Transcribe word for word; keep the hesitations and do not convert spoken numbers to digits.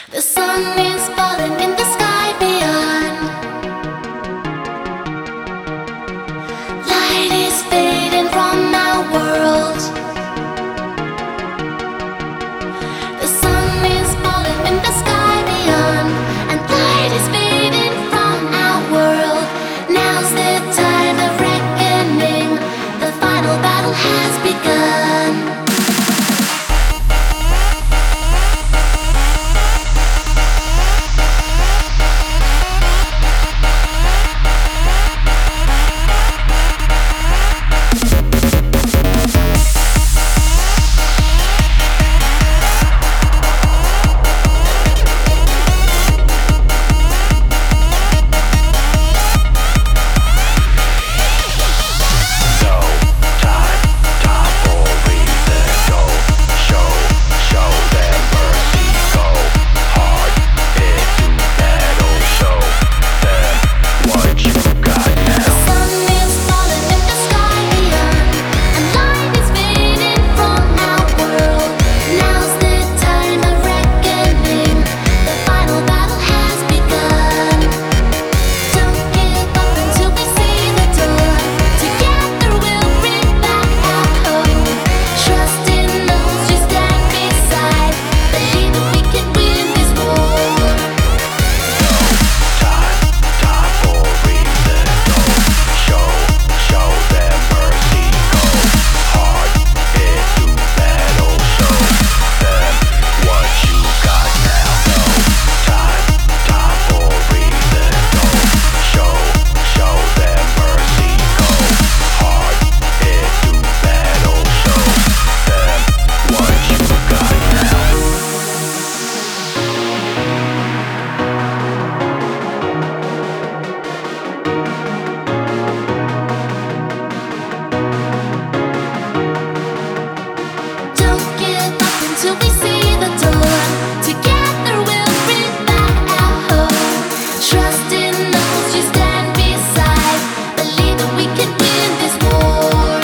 The sun is falling in the sky beyond. Light is fading from our world. The sun is falling in the sky beyond, and light is fading from our world. Now's the time of reckoning. The final battle has begun. Till we see the door, together we'll bring back our home. Trust in those you stand beside. Believe that we can win this war.